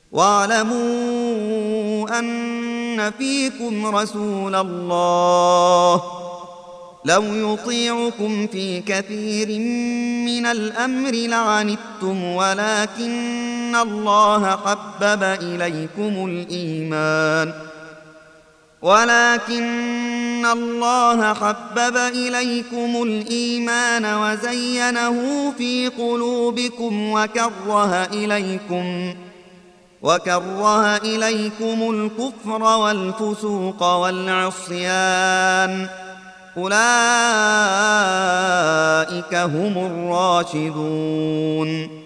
واعلموا أن فيكم رسول الله لو يطيعكم في كثير من الأمر لعنتم ولكن الله حبب إليكم الإيمان وزينه في قلوبكم وكره إليكم الكفر والفسوق والعصيان أولئك هم الراشدون